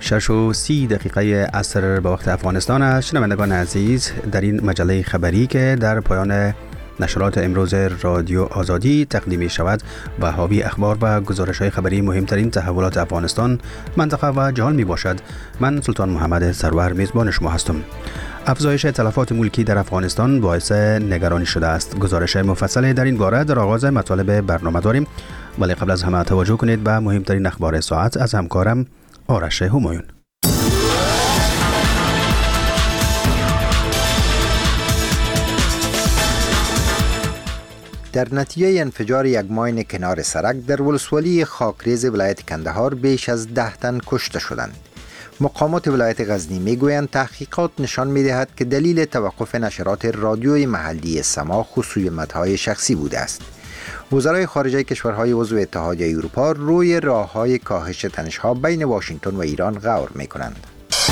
6:30 عصر به وقت افغانستان است. شنوندگان عزیز، در این مجله خبری که در پایان نشرات امروز رادیو آزادی تقدیم می شود و حاوی اخبار و گزارش‌های خبری مهمترین تحولات افغانستان، منطقه و جهان می باشد. من سلطان محمد سرور میزبان شما هستم. افزایش تلفات ملکی در افغانستان باعث نگرانی شده است. گزارش مفصل در این باره در آغاز مطالب برنامه داریم، ولی قبل از همه توجه کنید به مهمترین اخبار ساعت از همکارم آرش همایون. در نتیجه انفجار یک ماین کنار سرک در ولسوالی خاکریز ولایت کندهار بیش از 10 تن کشته شدند. مقامات ولایت غزنی میگویند تحقیقات نشان میدهد که دلیل توقف نشرات رادیوی محلی سما خصوصیت‌های شخصی بوده است. وزرای خارجه کشورهای عضو اتحادیه اروپا روی راه‌های کاهش تنش‌ها بین واشنگتن و ایران غور می‌کنند.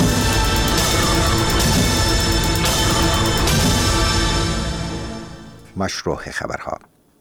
مشروع خبرها.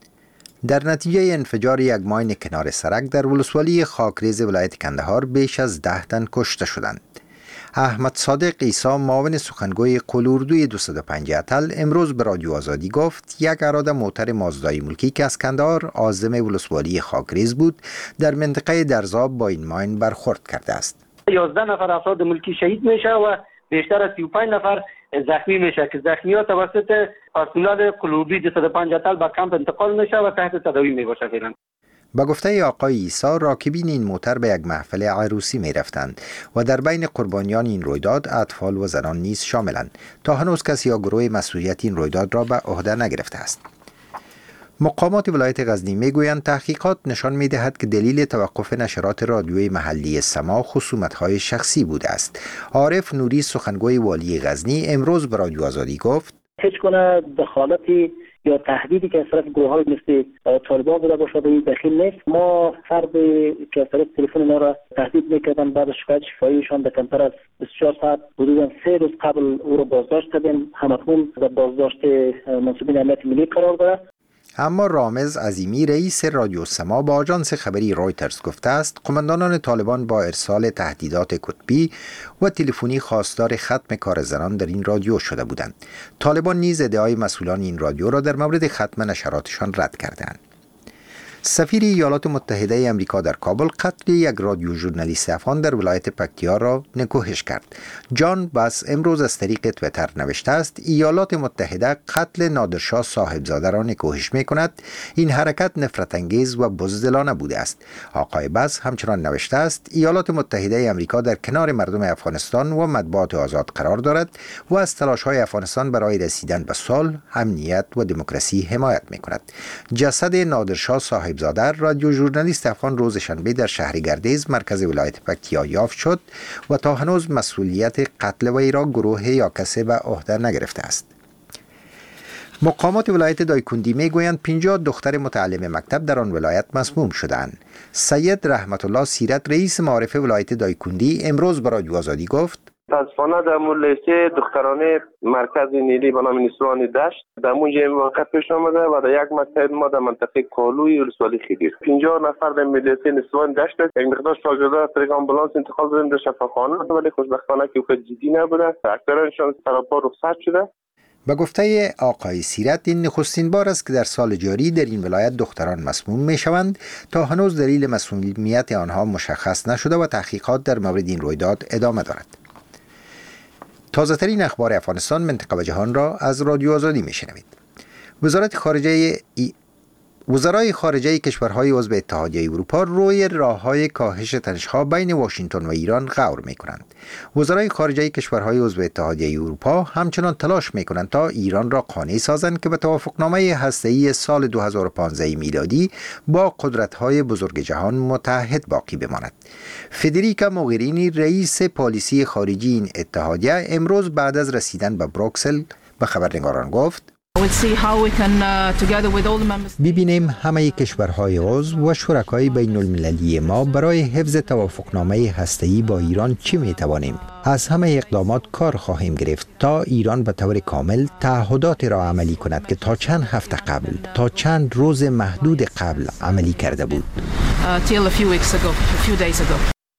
در نتیجه انفجار یک ماین کنار سرک در ولسوالی خاکریز ولایت کندهار بیش از 10 تن کشته شدند. احمد صادق عیسی، معاون سخنگوی قلوردوی 205 اتل، امروز به رادیو آزادی گفت یک اراده موتر مازدای ملکی که از کندهار عازم ولسوالی خاکریز بود در منطقه درزاب با این ماین برخورد کرده است. 11 نفر افراد ملکی شهید میشه و بیشتر از 35 نفر زخمی میشه که زخمی‌ها توسط پرسنل قلوردوی 205 اتل به کمپ انتقال میشه و تحت تداوی میباشه فعلا. با گفته آقای عیسی، راکبین این موتر به یک محفل عروسی می رفتند و در بین قربانیان این رویداد اطفال و زنان نیز شاملند. تا هنوز کسی یا گروه مسئولیت این رویداد را به عهده نگرفته است. مقامات ولایت غزنی میگویند تحقیقات نشان میدهد که دلیل توقف نشرات رادیوی محلی سما خصومت‌های شخصی بوده است. عارف نوری، سخنگوی والی غزنی، امروز به رادیو آزادی گفت هیچ گونه دخالتی یا تهدیدی که از طرف گروه‌های مثل طالبان بوده باشد این دخیل نیست. ما فردی که از طرف تلفن ما را تهدید میکردن بعد از شکایت شفاهیشان به کمتر از 24 ساعت حدوداً 3 روز قبل او را بازداشت کردیم. همکنون در بازداشت منصوبین امنیت ملی قرار دارد. اما رامز عظیمی، رئیس رادیو سما، با آژانس خبری رویترز گفته است قماندانان طالبان با ارسال تهدیدات کتبی و تلفنی خواستار ختم کار زنان در این رادیو شده بودند. طالبان نیز ادعای مسئولان این رادیو را در مورد ختم نشراتشان رد کردند. سفیر ایالات متحده آمریکا در کابل قتل یک رادیو ژورنالیست افغان در ولایت پکتیا را نکوهش کرد. جان باس امروز از طریق توییتر نوشته است ایالات متحده قتل نادرشاه صاحبزاده را نکوهش می‌کند. این حرکت نفرت انگیز و بزدلانه بوده است. آقای باس همچنان نوشته است ایالات متحده آمریکا در کنار مردم افغانستان و مطبوعات آزاد قرار دارد و از تلاش‌های افغانستان برای رسیدن به صلح، امنیت و دموکراسی حمایت می‌کند. جسد نادرشاه صاحبزاده رادیو ژورنالیست افغان روز شنبه در شهر گردیز مرکز ولایت پکتیا یافت شد و تا هنوز مسئولیت قتل وی را گروه یا کسی به عهده نگرفته است. مقامات ولایت دایکندی میگویند 50 دختر متعلم مکتب در آن ولایت مسموم شدند. سید رحمت الله سیرت، رئیس معارف ولایت دایکندی، امروز به رادیو آزادی گفت متاسفانه در لیسه دخترانه مرکز نیلی به نام نسوان دشت در اونجا این واقع پیش آمده و در یک مکتب ما در منطقه کالوی ولسوالی خیدیر 50 نفر در لیسه نسوان دشت یک مقدار شاگردا از طریق آمبولانس انتقال دادن به شفاخانه ولی خوشبختانه که خود جدی نبوده. اکثرشون سراپا رخصت شده. به گفته آقای سیرت این نخستین بار است که در سال جاری در این ولایت دختران مسموم می شوند. تا هنوز دلیل مسمومیت آنها مشخص نشده و تحقیقات در مورد این رویداد ادامه دارد. تازه ترین اخبار افغانستان، منطقه و جهان را از رادیو آزادی می شنوید. وزرای خارجه کشورهای عضو اتحادیه اروپا روی راه‌های کاهش تنش‌ها بین واشنگتن و ایران غور می‌کنند. وزرای خارجه کشورهای عضو اتحادیه اروپا همچنان تلاش می‌کنند تا ایران را قانع سازند که به توافقنامه هسته‌ای سال 2015 میلادی با قدرت‌های بزرگ جهان متحد باقی بماند. فدریکا موگرینی، رئیس پالیسی خارجی این اتحادیه، امروز بعد از رسیدن به بروکسل به خبرنگاران گفت ببینیم همه کشورهای عضو و شرکای بین المللی ما برای حفظ توافقنامه هسته‌ای با ایران چی میتوانیم؟ از همه اقدامات کار خواهیم گرفت تا ایران به طور کامل تعهدات را عملی کند که تا چند هفته قبل، تا چند روز محدود قبل عملی کرده بود.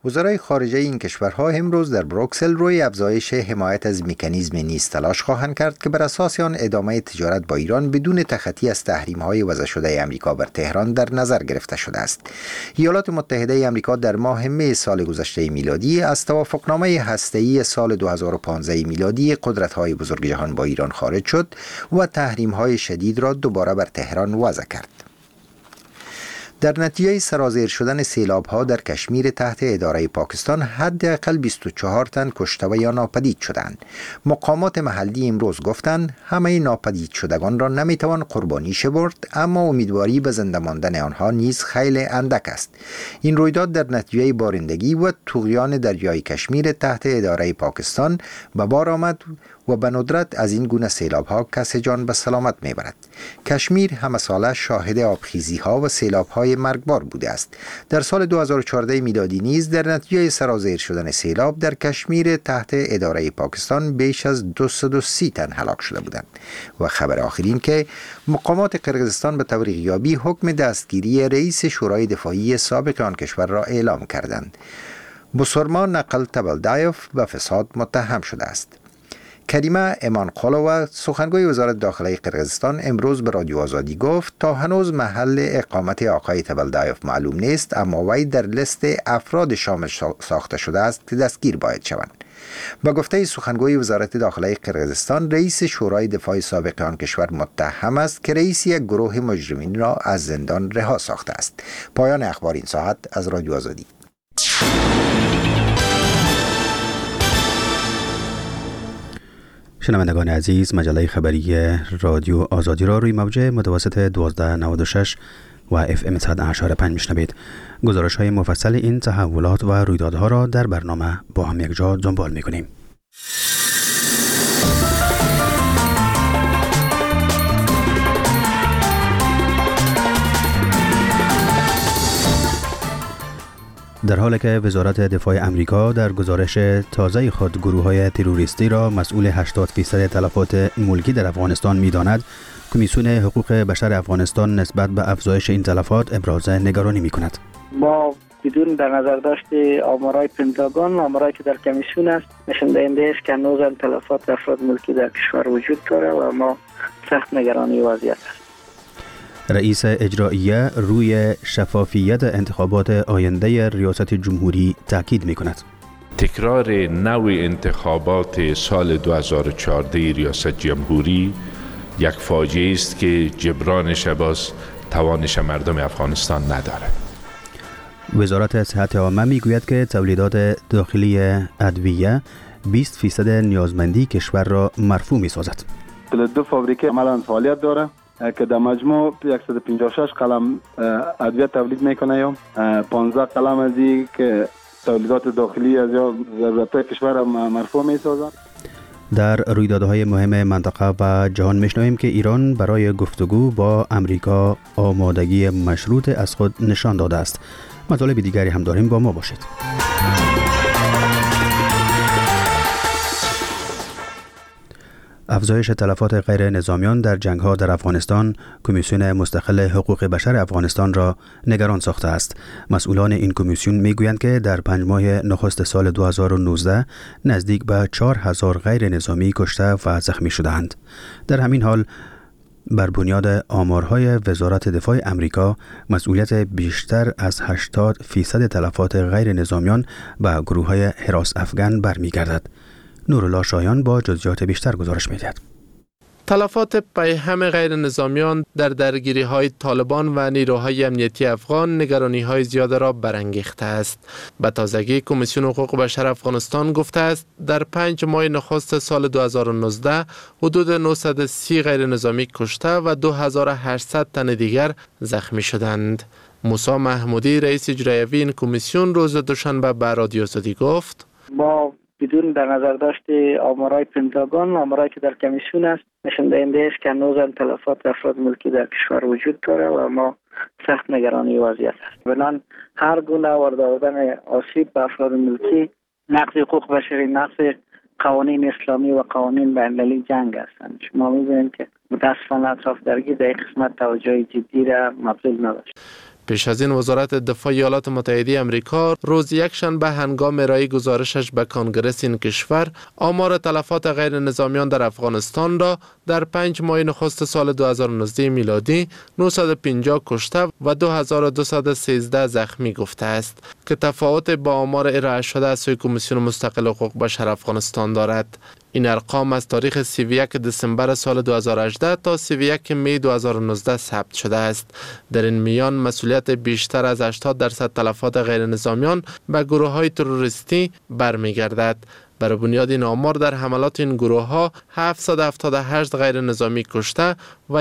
وزرای خارجه این کشورها امروز در بروکسل روی افزایش حمایت از مکانیزم نیز تلاش خواهند کرد که بر اساس آن ادامه تجارت با ایران بدون تخطی از تحریم‌های وضع شده آمریکا بر تهران در نظر گرفته شده است. ایالات متحده آمریکا در ماه می سال گذشته میلادی از توافقنامه هسته‌ای سال 2015 میلادی قدرت‌های بزرگ جهان با ایران خارج شد و تحریم‌های شدید را دوباره بر تهران وضع کرد. در نتیجه سرازیر شدن سیلاب‌ها در کشمیر تحت اداره پاکستان حداقل 24 تن کشته و یا ناپدید شدند. مقامات محلی امروز گفتند همه ناپدید شدگان را نمیتوان قربانی برد، اما امیدواری به زنده ماندن آنها نیز خیلی اندک است. این رویداد در نتیجه بارندگی و طغیان دریای کشمیر تحت اداره پاکستان به بار آمد و به ندرت از این گونه سیلاب‌ها کسی جان به سلامت میبرد. کشمیر همه ساله شاهد آبخیزی‌ها و سیلاب‌های مرگبار بوده است. در سال 2014 میلادی نیز در نتیجه سرازیر شدن سیلاب در کشمیر تحت اداره پاکستان بیش از 230 تن هلاک شده بودند. و خبر آخرین که مقامات قرقیزستان به توفیق یابی حکم دستگیری رئیس شورای دفاعی سابق آن کشور را اعلام کردند. بسرمان نقل تبلدایف به فساد متهم شده است. کریمه ایمانقولووا سخنگوی وزارت داخلی قرقیزستان امروز به رادیو آزادی گفت تا هنوز محل اقامت آقای تبلدایف معلوم نیست، اما وی در لیست افراد شامل ساخته شده است که دستگیر باید شوند. با گفته سخنگوی وزارت داخلی قرقیزستان، رئیس شورای دفاع سابق آن کشور متهم است که رئیس یک گروه مجرمین را از زندان رها ساخته است. پایان اخبار این ساعت از رادیو آزادی. شنوندگان عزیز، مجله خبری رادیو آزادی را روی موج متوسط 1296 و FM 100.5 میشنوید. گزارش های مفصل این تحولات و رویدادها را در برنامه با هم یک جا دنبال میکنیم. در حالی که وزارت دفاع امریکا در گزارش تازه خود گروه‌های تروریستی را مسئول 80% تلفات ملکی در افغانستان می‌داند، کمیسیون حقوق بشر افغانستان نسبت به افزایش این تلفات ابراز نگرانی می‌کند. ما بدون در نظر داشت آمارهای پنتاگون، آمارهایی که در کمیسیون است، نشان دهنده است که هنوز تلفات افراد ملکی در کشور وجود دارد و ما سخت نگرانی وضعیت است. رئیس اجراییه روی شفافیت انتخابات آینده ریاست جمهوری تاکید می‌کند. تکرار نوع انتخابات سال 2014 ریاست جمهوری یک فاجعه است که جبرانش باز توانش مردم افغانستان ندارد. وزارت صحت عامه میگوید که تولیدات داخلی ادویه 20% نیازمندی کشور را مرفوع می‌سازد. 2 فابریکه عملاً فعالیت داره که در مجموع 156 قلم ادویه تولید میکنه یا 15 قلم از این که تولیدات داخلی از یا ضرورت کشور مرفوع میسازند. در رویدادهای مهم منطقه و جهان میشنویم که ایران برای گفتگو با امریکا آمادگی مشروط از خود نشان داده است. مطالب دیگری هم داریم، با ما باشید. افزایش تلفات غیر نظامیان در جنگ‌ها در افغانستان کمیسیون مستقل حقوق بشر افغانستان را نگران ساخته است. مسئولان این کمیسیون میگویند که در 5 ماه نخست سال 2019 نزدیک به 4000 غیر نظامی کشته و زخمی شدند. در همین حال بر بنیاد آمارهای وزارت دفاع امریکا، مسئولیت بیشتر از 80% تلفات غیر نظامیان به گروه‌های حراس افغان برمیگردد. نورالله شایان با جزئیات بیشتر گزارش می‌دهد. تلفات پیهم غیر نظامیان در درگیری‌های طالبان و نیروهای امنیتی افغان نگرانی‌های زیاد را برانگیخته است. به تازگی کمیسیون حقوق بشر افغانستان گفته است در 5 ماه نخست سال 2019 حدود 930 غیر نظامی کشته و 2800 تن دیگر زخمی شدند. موسی محمودی رئیس اجرایی این کمیسیون روز دوشنبه به رادیو آزادی گفت: ما بدون در نظر داشت آمارهای پنتاگون، آمارهایی که در کمیسیون است، نشان دهنده است که هنوز تلفات افراد ملکی در کشور وجود دارد و ما سخت نگرانی وضعیت است. بنابراین هر گونه وارد آوردن آسیب به افراد ملکی نقض حقوق بشری، نقض قوانین اسلامی و قوانین بین‌المللی جنگ هستند. شما می‌بینید که متأسفانه اطراف درگیر در این قسمت توجه جدی را مبذول نداشت. پیش از این وزارت دفاع ایالات متحده آمریکا روز یکشنبه هنگام ارائه گزارشش به کنگره این کشور آمار تلفات غیر نظامیان در افغانستان را در 5 ماه نخست سال 2019 میلادی 950 کشته و 2213 زخمی گفته است که تفاوت با آمار ارائه شده از سوی کمیسیون مستقل حقوق بشر افغانستان دارد. این ارقام از تاریخ 31 دسامبر سال 2018 تا 31 می 2019 ثبت شده است. در این میان مسئولیت بیشتر از 80% تلفات غیر نظامیان به گروه‌های تروریستی برمیگردد. بر بنیاد این آمار در حملات این گروه‌ها 778 غیر نظامی کشته و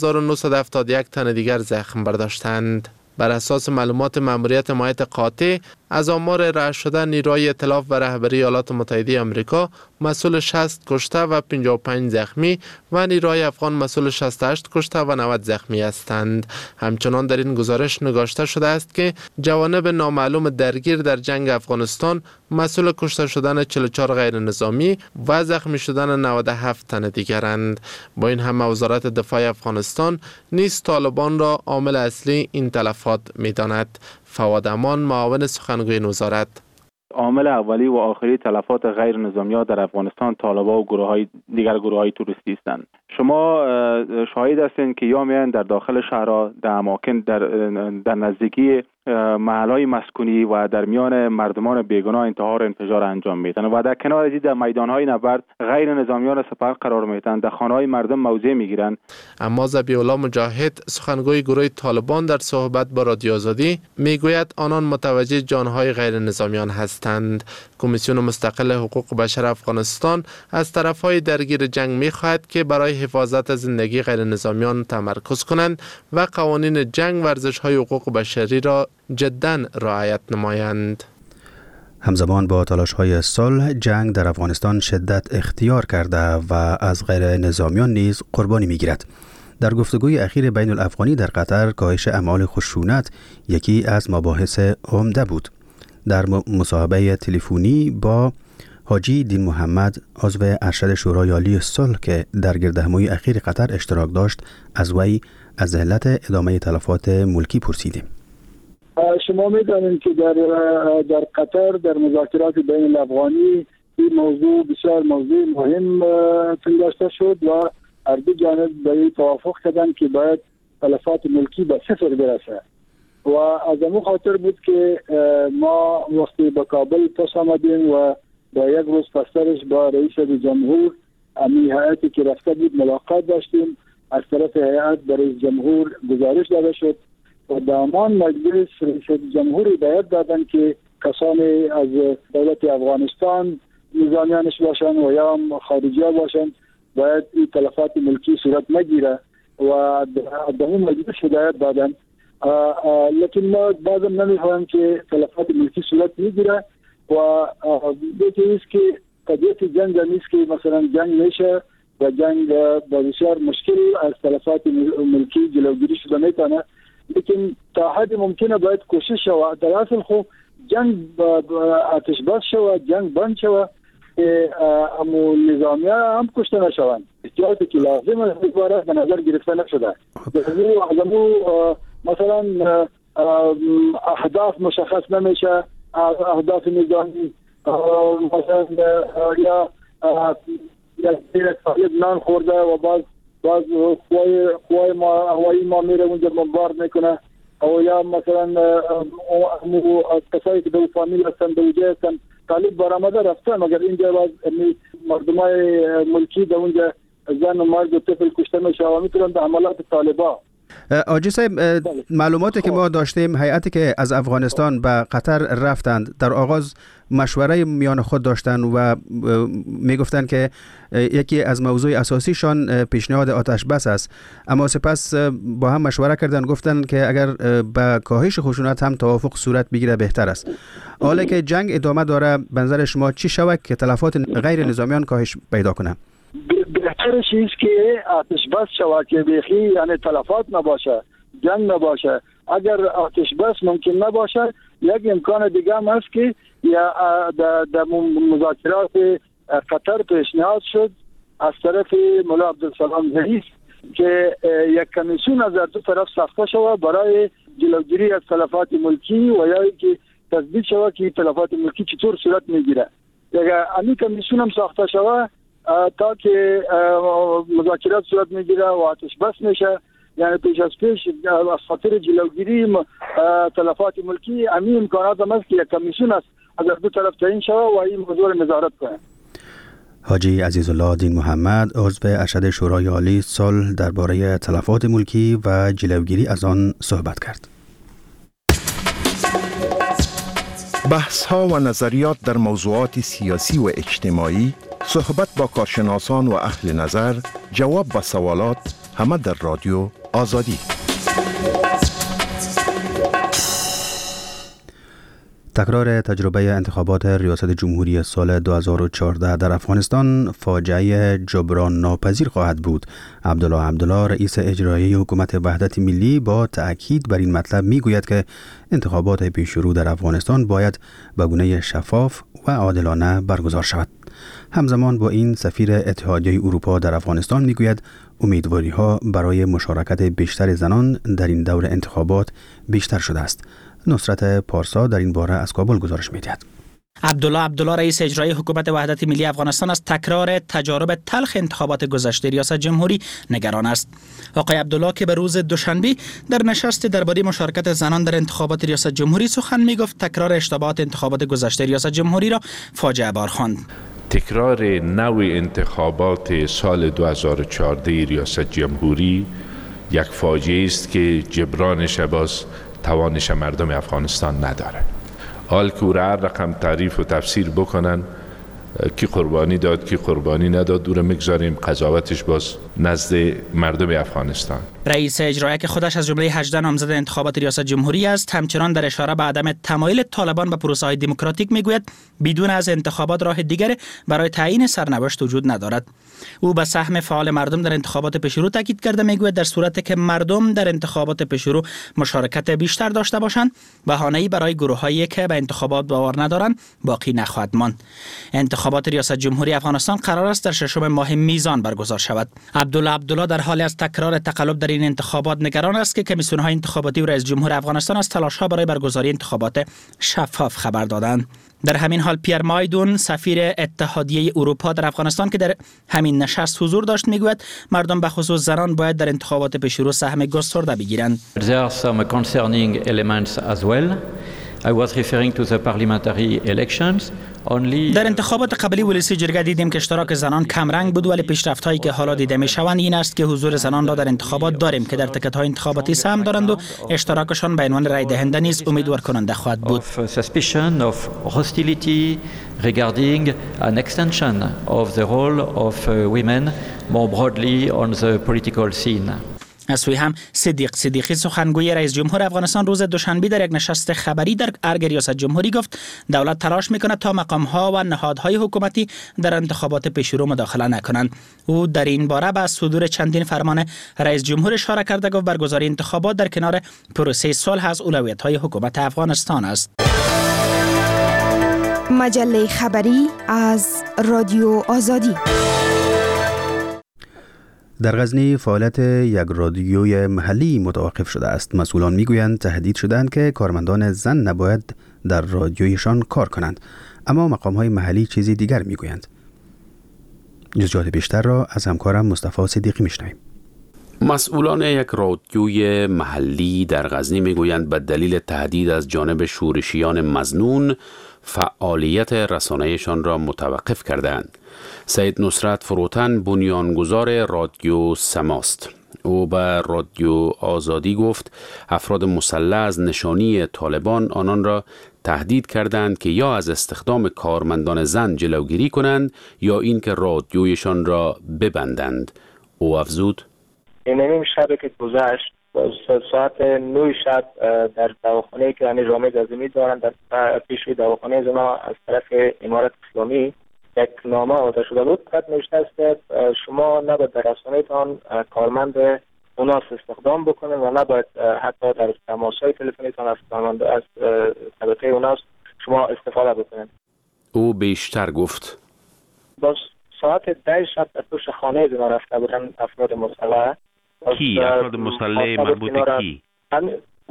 1971 تن دیگر زخم برداشتند. بر اساس معلومات مأموریت حمایت قاطع از آمار ارائه شده، نیروی ائتلاف و رهبری ایالات متحده آمریکا مسئول 60 کشته و 55 زخمی و نیروی افغان مسئول 68 کشته و 90 زخمی هستند. همچنان در این گزارش نگاشته شده است که جوانب نامعلوم درگیر در جنگ افغانستان مسئول کشته شدن 44 غیر نظامی و زخمی شدن 97 تن دیگرند. با این همه وزارت دفاع افغانستان نیز طالبان را عامل اصلی این تلفات می‌داند. فواد امان، معاون سخنگوی وزارت: عامل اولی و آخری تلفات غیر نظامیان در افغانستان طالبان و دیگر گروه‌های توریستی هستند. شما شاهد هستید که یا میان در داخل شهرها، در اماکن در نزدیکی محلهای مسکونی و در میان مردمان بیگناه انتحار و انفجار انجام میدن و در کنار از این در میدانهای نبرد غیر نظامیان سپر قرار میدن، در خانه‌های مردم موضع میگیرند. اما ذبیح‌الله مجاهد، سخنگوی گروه طالبان، در صحبت با رادیو آزادی میگوید آنان متوجه جانهای غیر نظامیان هستند. کمیسیون مستقل حقوق بشر افغانستان از طرفهای درگیر جنگ میخواهد که برای حفاظت از زندگی غیر نظامیان تمرکز کنند و قوانین جنگ و ارزش‌های حقوق بشری را جداً رعایت نمایند. همزمان با تلاش‌های صلح، جنگ در افغانستان شدت اختیار کرده و از غیر نظامیان نیز قربانی می‌گیرد. در گفتگوی اخیر بین الافغانی در قطر، کاهش اعمال خشونت یکی از مباحث عمده بود. در مصاحبه تلفنی با حاجی دین محمد، عضو ارشد شورای عالی صلح که در گردهمایی اخیر قطر اشتراک داشت، از وی از علت ادامه تلفات ملکی پرسیدیم. شما می‌دانید که در قطر در مذاکرات بین الافغانی این موضوع بسیار موضوع مهم داشته شد و هر دو جانب به توافق کردند که باید تلفات ملکی به صفر برسه و از همون خاطر بود که ما وقتی به کابل پس آمدیم و با یک روز پس‌ترش با رئیس جمهور امی هیئتی که رفته بود ملاقات داشتیم. از طرف هیئت به رئیس جمهور گزارش داده شد و دامان مجلس رئیس جمهور هدایت دادن که کسانی از دولت افغانستان نظامیانش باشند و یا خارجی باشند باید این تلفات ملکی صورت نگیره و در اون مجلس هدایت دادن. لیکن ما بعضم نمی‌خواهیم که تلفات ملکی صورت میگیره و دیگه است که قضیه جنگ نیست که مثلا جنگ میشه و جنگ با بسیار مشکل از تلفات ملکی جلوگیری شده میتونه، لیکن تا حد ممکنه باید کوشش شود در اصل خو جنگ آتش بس شود، جنگ بند شود، امو نظامی هم کشته نشوند. احتیاطی که لازم است به نظر گرفته نشده. مثلا اهداف مشخص نمیشه، اهداف نظامی مثلا یا یک نان خورده و باز قوای هوایی ما میره اونجا بمبارد میکنه و یا مثلا کسایی که دو فامیل هستن دو وجه هستن طالب برآمده رفتن مگر اینجا باز مردمای ملکی در اونجا زن و مرد و طفل کشته میشه و میتونن به عملات طالبا. آجی صاحب، معلوماتی که ما داشتیم، هیئتی که از افغانستان به قطر رفتند در آغاز مشوره میان خود داشتند و میگفتند که یکی از موضوع اساسیشان پیشنهاد آتش بس است، اما سپس با هم مشوره کردند، گفتند که اگر به کاهش خشونت هم توافق صورت بگیره بهتر است. حالا که جنگ ادامه داره، به نظر شما چی شود که تلفات غیر نظامیان کاهش پیدا کنه؟ بهترش است که آتش بس شود که بیخی یعنی تلفات نباشه، جنگ نباشه. اگر آتش بس ممکن نباشه، یک امکان دیگه هم هست که در مذاکرات قطر پیشنهاد شد از طرف مولا عبدالسلام رئیس که یک کمیسیون از دو طرف ساخته شود برای جلوگیری از تلفات ملکی و یا اینکه تثبیت شود که تلفات ملکی چطور صورت میگیره. اگر امی کمیسیون هم ساخته شود تا که مذاکرات صورت میگیره و آتش بس میشه، یعنی پیش از پیش از خاطر جلوگیری تلفات ملکی امی امکانات هم است که یک کمیسیون است از دو طرف تعیین شود و این موضوع نظارت کنه. حاجی عزیزالله دین محمد عضو ارشد شورای عالی صلح درباره تلفات ملکی و جلوگیری از آن صحبت کرد. بحث ها و نظریات در موضوعات سیاسی و اجتماعی، صحبت با کارشناسان و اهل نظر، جواب به سوالات، همه در رادیو آزادی. تکرار تجربه انتخابات ریاست جمهوری سال 2014 در افغانستان فاجعه جبران ناپذیر خواهد بود. عبدالله رئیس اجرایی حکومت وحدت ملی با تأکید بر این مطلب میگوید که انتخابات پیشرو در افغانستان باید به گونه شفاف و عادلانه برگزار شود. همزمان با این سفیر اتحادیه اروپا در افغانستان میگوید امیدواری ها برای مشارکت بیشتر زنان در این دور انتخابات بیشتر شده است. نصرت پارسا در این باره از کابل گزارش می‌دهد. عبدالله رئیس اجرایی حکومت وحدت ملی افغانستان از تکرار تجارب تلخ انتخابات گذشته ریاست جمهوری نگران است. آقای عبدالله که به روز دوشنبه در نشست درباره مشارکت زنان در انتخابات ریاست جمهوری سخن می‌گفت، تکرار اشتباهات انتخابات گذشته ریاست جمهوری را فاجعه بار خواند. تکرار نوع انتخابات سال 2014 ریاست جمهوری یک فاجعه است که جبرانش باز توانش مردم افغانستان نداره. حال که او را هر رقم تعریف و تفسیر بکنن، کی قربانی داد کی قربانی نداد دور مگذاریم، قضاوتش باز نزد مردم افغانستان. رئیس اجرایی که خودش از جمله 18 نامزد انتخابات ریاست جمهوری است، همچنان در اشاره به عدم تمایل طالبان به پروسه‌های دموکراتیک میگوید بدون از انتخابات راه دیگر برای تعیین سرنوشت وجود ندارد. او به سهم فعال مردم در انتخابات پیشرو تاکید کرده، میگوید در صورتی که مردم در انتخابات پیشرو مشارکت بیشتر داشته باشند، بهانه‌ای برای گروه‌هایی که به انتخابات باور ندارند باقی نخواهد ماند. انتخابات ریاست جمهوری افغانستان قرار است در ششم ماه میزان برگزار شود. عبدالله در حال از تکرار تقلب در این انتخابات نگران است که کمیسیون‌های انتخاباتی و رئیس جمهور افغانستان از تلاش‌ها برای برگزاری انتخابات شفاف خبر دادند. در همین حال پیر مایدون سفیر اتحادیه اروپا در افغانستان که در همین نشست حضور داشت میگوید مردم به خصوص زنان باید در انتخابات پیشرو سهم گسترده بگیرند. There are some concerning elements as well. I was referring to the parliamentary elections. در انتخابات قبلی ولسی جرگه دیدیم که اشتراک زنان کم رنگ بود، ولی پیشرفت‌هایی که حالا دیده می‌شوند این است که حضور زنان را در انتخابات داریم که در تکت‌های انتخاباتی سهم دارند و اشتراکشان به عنوان رای دهنده نیز امیدوار کننده خواهد بود. Suspicion of hostility regarding an extension of the role of women more broadly on the political scene. از سوی هم صدیقی سخنگوی رئیس جمهور افغانستان روز دوشنبه در یک نشست خبری در ارگ ریاست جمهوری گفت دولت تلاش میکند تا مقام‌ها و نهادهای حکومتی در انتخابات پیشرو مداخله نکنند. او در این باره به صدور چندین فرمان رئیس جمهور اشاره کرده، گفت برگزاری انتخابات در کنار پروسه صلح از اولویت‌های حکومت افغانستان است. مجله خبری از رادیو آزادی. در غزنی فعالیت یک رادیوی محلی متوقف شده است. مسئولان میگویند تهدید شدند که کارمندان زن نباید در رادیویشان کار کنند، اما مقام‌های محلی چیزی دیگر میگویند. جزئیات بیشتر را از همکارم مصطفی صدیقی میشنویم. مسئولان یک رادیوی محلی در غزنی میگویند به دلیل تهدید از جانب شورشیان مظنون فعالیت رسانه‌شان را متوقف کردند. سید نصرت فروتن بنیانگذار رادیو سماست. او به رادیو آزادی گفت افراد مسلح از نشانی طالبان آنان را تهدید کردند که یا از استخدام کارمندان زن جلوگیری کنند یا اینکه رادیویشان را ببندند. او افزود این شب که گذشت ساعت 9 شب در دواخانه که یعنی جامعه عظیمی دارند در پیشوی دواخانه زنا از طرف امارت اسلامی یک نامه آماده شده بود. خط نوشته است که شما نباید در رسانه‌تان کارمند اوناس استخدام بکنید و نباید حتی در تماس‌های تلفنیتان از کارمند از طبقه اوناس شما استفاده بکنید. او بیشتر گفت باز ساعت 10 شب در توش خانه زنا رفته بودن افراد مسلح. کی؟ افراد مسلح مربوط کی؟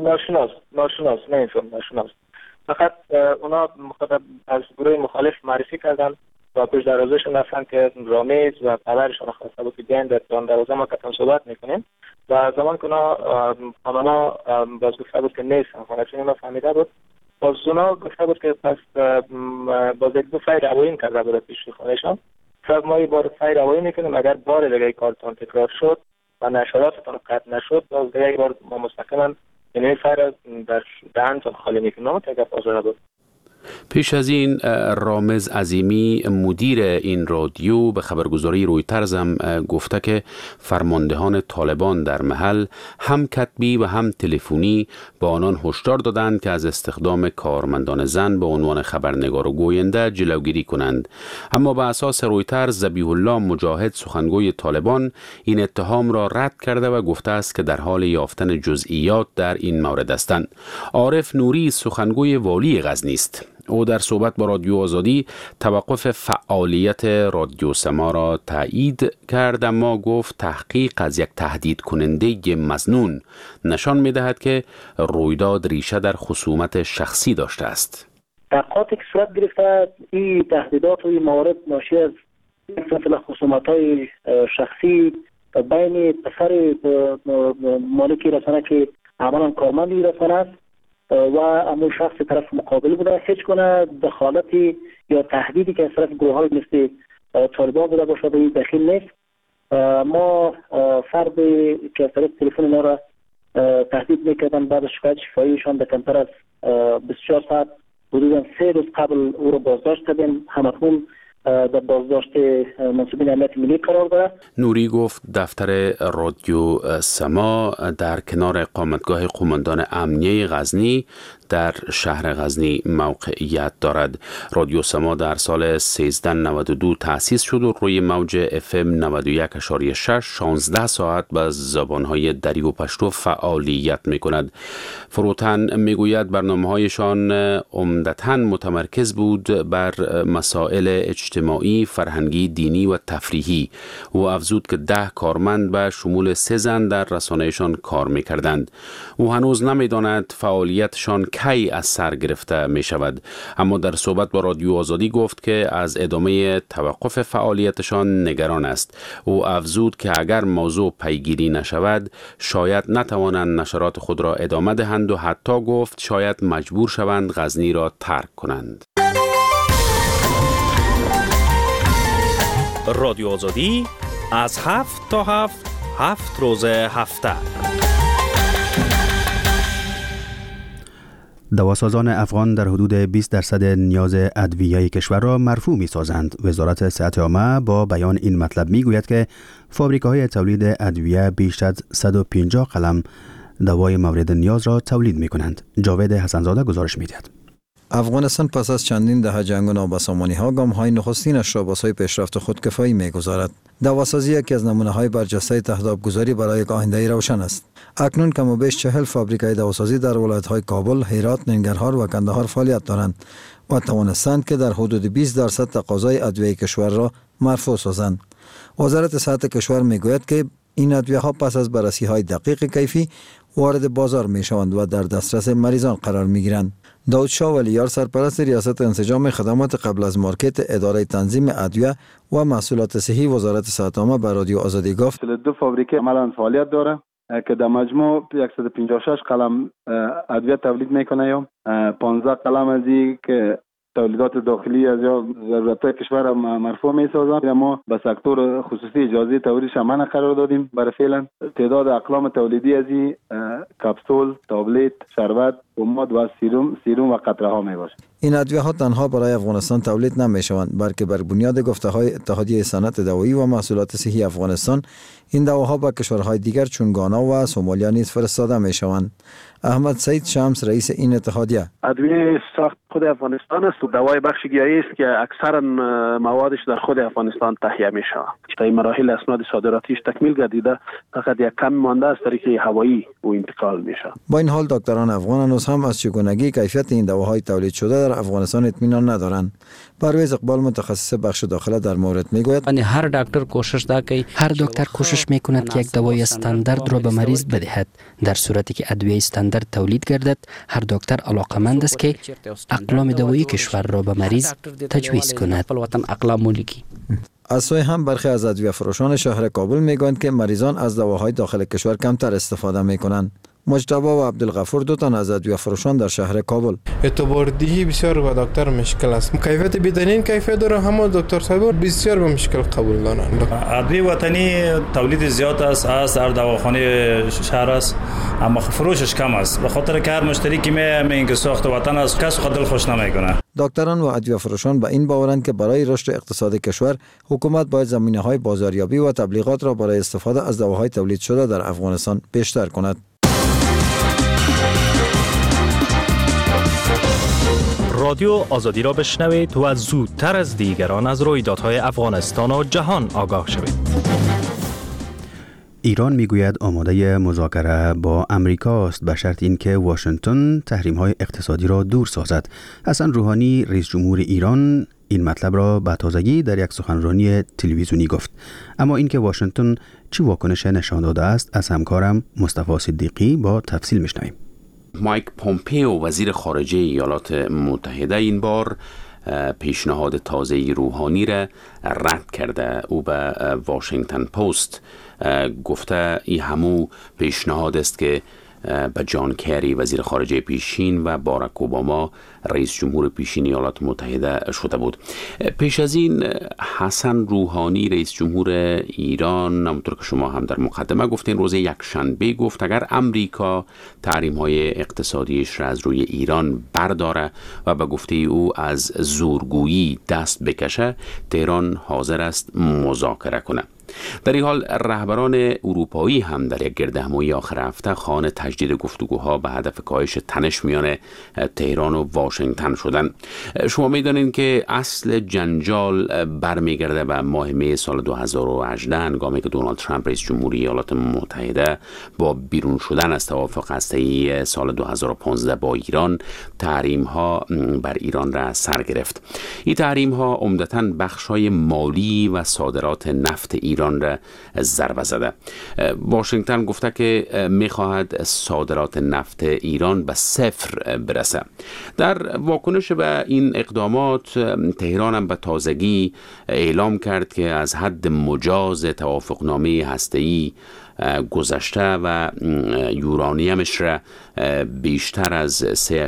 ناشناس ناشناس. فقط اونا از گروه مخالف معرفی کردن و پیش دروازهشون رفتن که رامز و پدرشون خواسته بود که بیاین در دروازه ما کتن صحبت میکنیم و زمان که اونا باز گفته بود که نیستن خانه چون اونا فهمیده بود باز اونا گفته بود که پس باز یک دو فیر روایی کرده بود پیش خانهشان. شاید ما یه بار فیر روایی میکنیم اگر بار دیگه کارتون تکرار شد و نشراتتون قطع نشد باز دیگه بار ما مستقیما یعنی فیر در دهنتون خالی میکنم که اگر بازاره بود. پیش از این رامز عظیمی مدیر این رادیو به خبرگزاری رویترز هم گفته که فرماندهان طالبان در محل هم کتبی و هم تلفنی با آنان هشدار دادند که از استخدام کارمندان زن به عنوان خبرنگار و گوینده جلوگیری کنند. اما به اساس رویترز ذبیح الله مجاهد سخنگوی طالبان این اتهام را رد کرده و گفته است که در حال یافتن جزئیات در این مورد هستند. عارف نوری سخنگوی والی غزنی است. او در صحبت با رادیو آزادی توقف فعالیت رادیو سما را تایید کرد، اما گفت تحقیق از یک تهدید کننده مظنون نشان می‌دهد که رویداد ریشه در خصومت شخصی داشته است. تحقیقاتی که صورت گرفته این تهدیدات و این موارد ناشی از یک سلسله خصومت‌های شخصی بین پسر مالک رسانه که عملاً کارمند رسانه است و امون شخص طرف مقابل بوده. هیچ گونه دخالتی یا تهدیدی که از طرف گروه‌های مثل طالبان بوده باشد این دخیل نیست. ما فرد که از طرف تلفن ما را تهدید میکردن بعد از شکایت شفاییشان در کمتر از 24 ساعت حدوداً 3 روز قبل او را بازداشت کردیم. همکنون در بازداشت منصوبین امنیت ملی قرار دارد. نوری گفت دفتر رادیو سما در کنار اقامتگاه قماندان امنیه غزنی در شهر غزنی موقعیت دارد. رادیو سما در سال 1392 تأسیس شد و روی موج FM 91.6 16 ساعت به زبانهای دری و پشتو فعالیت می کند. فروتن می گوید برنامه‌هایشان عمدتاً متمرکز بود بر مسائل اجتماعی، فرهنگی، دینی و تفریحی. او افزود که 10 کارمند به شمول 3 زن در رسانه‌شان کار می کردند. او هنوز نمی داند فعالیتشان کی از سر گرفته می شود، اما در صحبت با رادیو آزادی گفت که از ادامه توقف فعالیتشان نگران است. او افزود که اگر موضوع پیگیری نشود شاید نتوانند نشرات خود را ادامه دهند و حتی گفت شاید مجبور شوند غزنی را ترک کنند. رادیو آزادی از 7 تا 7 روز هفته. دواسازان افغان در حدود 20% نیاز ادویه کشور را مرفوع می سازند. وزارت صحت عامه با بیان این مطلب می گوید که فابریکاهای تولید ادویه بیش از 150 قلم دوای مورد نیاز را تولید می کنند. جاوید حسنزاده گزارش می دهد. افغانستان پس از چندین دهه جنگ و نابسامانی‌ها گام‌های نخستینش را با سوی پیشرفت خودکفایی می‌گذارد. دواسازی یکی از نمونه‌های برجسته تهداب‌گذاری برای آینده روشن است. اکنون کم و بیش 40 فابریکای دواسازی در ولایت‌های کابل، هرات، ننگرهار و کندهار فعالیت دارند و توانستند که در حدود 20% تقاضای ادویه کشور را مرفوع سازند. وزارت صحت کشور می‌گوید که این ادویه‌ها پس از بررسی‌های دقیق کیفی وارد بازار می‌شوند و در دسترس مریضان قرار می‌گیرند. داود شاه ولیار سرپرست ریاست انسجام خدمات قبل از مارکت اداره تنظیم ادویه و محصولات صحی وزارت صحت عامه به رادیو آزادی گفت 2 فابریکه عملاً فعالیت داره که در مجموع 156 قلم ادویه تولید میکنه یا 15 قلم از این که تولیدات داخلی از یا ضرورت کشور مرفوع می‌سازند. ما به سکتور خصوصی اجازه تولیدش منع قرار دادیم. برای فعلا تعداد اقلام تولیدی از این کپسول، تابلت، شربت، پماد و سیروم و قطره ها میباشد. این ادویه ها تنها برای افغانستان تولید نمیشوند، بلکه بر بنیاد گفته‌های اتحادیه صنعت دوایی و محصولات صحی افغانستان این دواها به کشورهای دیگر چون گانا و سومالیا نیز فرستاده میشوند. احمد سعید شمس رئیس این اتحادیه: ادویه ساخت خود افغانستان است و دوای بخش گیاهی است که اکثرا موادش در خود افغانستان تهیه میشه. تا مراحل اسناد صادراتیش تکمیل گردیده فقط یک کم مانده از طریق هوایی و انتقال میشه. با این حال دکتران افغان هنوز هم از چگونگی کیفیت این دواهای تولید شده در افغانستان اطمینان ندارند. پرویز اقبال متخصص بخش داخله در مورد میگوید هر دکتر کوشش میکند که یک دوای استاندارد را به مریض بدهد. در صورتی که ادویه استاندارد تولید گردد، هر دکتر علاقمند است که اقلام دوایی کشور را به مریض تجویز کند. از سوی هم برخی از ادویه فروشان شهر کابل میگویند که مریضان از دواهای داخل کشور کمتر استفاده میکنند. مجتبی و عبدالغفور دو تن از ادویه فروشان در شهر کابل. اعتباردهی بسیار به دکتر مشکل است. کیفیت بدنین کیفیت داره، همه دکتر صاحب بسیار به مشکل قبول دارند. ادویه وطنی تولید زیاد است از در دواخانه شهر است، اما فروشش کم است. به خاطر که هر مشتری که میگه اینکه ساخت وطن است، کس خود دل خوش نمیکنه. دکتران و ادویه فروشان به این باورند که برای رشد اقتصاد کشور حکومت باید زمینه‌های بازاریابی و تبلیغات را برای استفاده از دواهای تولید شده در افغانستان بیشتر کند. رادیو آزادی را بشنوید و زودتر از دیگران از رویدادهای افغانستان و جهان آگاه شوید. ایران میگوید آماده مذاکره با امریکا است به شرط اینکه واشنگتن تحریم‌های اقتصادی را دور سازد. حسن روحانی رئیس جمهور ایران این مطلب را به تازگی در یک سخنرانی تلویزیونی گفت. اما اینکه واشنگتن چه واکنش نشان داده است از همکارم مصطفی صدیقی با تفصیل میشنویم. مایک پومپئو وزیر خارجه ایالات متحده این بار پیشنهاد تازه روحانی را رد کرده. او به واشنگتن پست گفته این همو پیشنهاد است که به جان کری وزیر خارجه پیشین و باراک اوباما رئیس جمهور پیشین ایالات متحده شده بود. پیش از این حسن روحانی رئیس جمهور ایران، همونطور که شما هم در مقدمه گفتین، روز یکشنبه گفت اگر امریکا تحریم‌های اقتصادیش را از روی ایران برداره و به گفته او از زورگویی دست بکشه، تهران حاضر است مذاکره کنه. در این حال رهبران اروپایی هم در یک گردهمایی آخر هفته خواهان تجدید گفتگوها به هدف کاهش تنش میان تهران و واشنگتن شدند. شما میدانید که اصل جنجال برمیگرده به ماه می سال 2018 هنگامی که دونالد ترامپ رئیس جمهوری ایالات متحده با بیرون شدن از توافق هسته‌ای سال 2015 با ایران تحریم ها بر ایران را سر گرفت. این تحریم ها عمدتاً بخش های مالی و صادرات نفت ایران را ضربه زده. واشنگتن گفته که میخواهد صادرات نفت ایران به صفر برسه. در واکنش به این اقدامات تهران هم به تازگی اعلام کرد که از حد مجاز توافقنامه هسته‌ای گذشته و یورانیمش را بیشتر از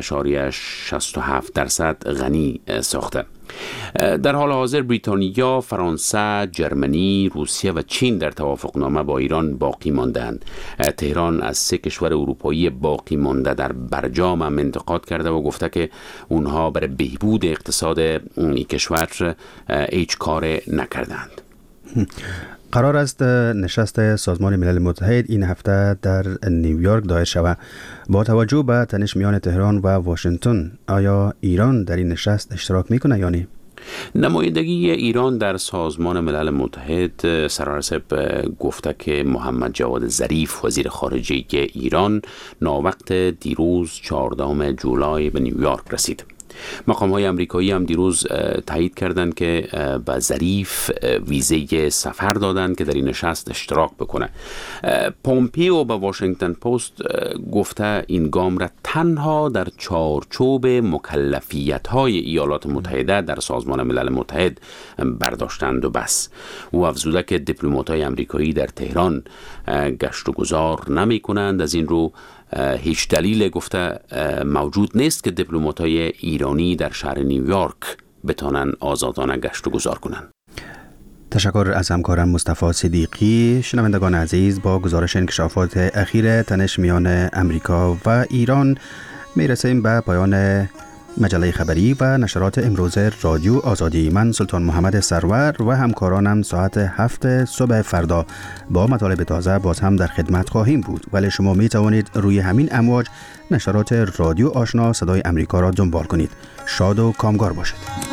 3.67% غنی ساخته. در حال حاضر بریتانیا، فرانسه، جرمنی، روسیه و چین در توافقنامه با ایران باقی ماندند. تهران از 3 کشور اروپایی باقی مانده در برجام هم انتقاد کرده و گفته که اونها برای بهبود اقتصاد این کشور هیچ کار نکردند. قرار است نشست سازمان ملل متحد این هفته در نیویورک دایر شود. با توجه به تنش میان تهران و واشنگتن، آیا ایران در این نشست اشتراک میکنه یا نه؟ نمایندگی ایران در سازمان ملل متحد سراسر گفته که محمد جواد ظریف وزیر خارجه ایران ناوقت دیروز 14 جولای به نیویورک رسید. مقام‌های آمریکایی هم دیروز تایید کردند که به ظریف ویزه سفر دادند که در این نشست اشتراک بکنه. پومپئو به واشنگتن پست گفته این گام را تنها در چارچوب مکلفیت‌های ایالات متحده در سازمان ملل متحد برداشتند و بس. او افزوده که دیپلمات‌های آمریکایی در تهران گشت و گذار نمی‌کنند. از این رو هیچ دلیل گفته موجود نیست که دیپلمات‌های ایرانی در شهر نیویورک بتانن آزادانه گشت و گذار کنند. تشکر از همکارم مصطفی صدیقی. شنوندگان عزیز، با گزارش انکشافات اخیر تنش میان امریکا و ایران میرسیم به پایان مجله خبری و نشرات امروز رادیو آزادی. من سلطان محمد سرور و همکارانم ساعت 7 صبح فردا با مطالب تازه باز هم در خدمت خواهیم بود، ولی شما می توانید روی همین امواج نشرات رادیو آشنا صدای امریکا را دنبال کنید. شاد و کامگار باشید.